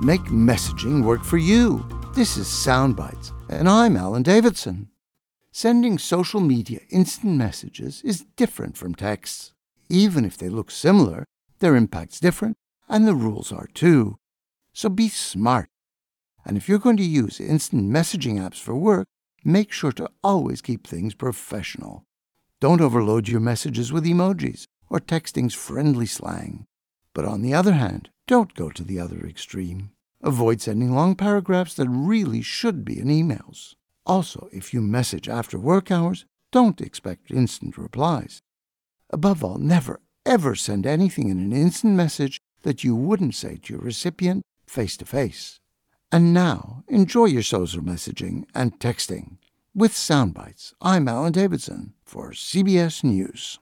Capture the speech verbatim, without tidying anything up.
make messaging work for you. This is Soundbites, and I'm Alan Davidson. Sending social media instant messages is different from texts. Even if they look similar, their impact's different, and the rules are too. So be smart. And if you're going to use instant messaging apps for work, make sure to always keep things professional. Don't overload your messages with emojis or texting's friendly slang. But on the other hand, don't go to the other extreme. Avoid sending long paragraphs that really should be in emails. Also, if you message after work hours, don't expect instant replies. Above all, never, ever send anything in an instant message that you wouldn't say to your recipient face-to-face. And now, enjoy your social messaging and texting. With Soundbites, I'm Alan Davidson for C B S News.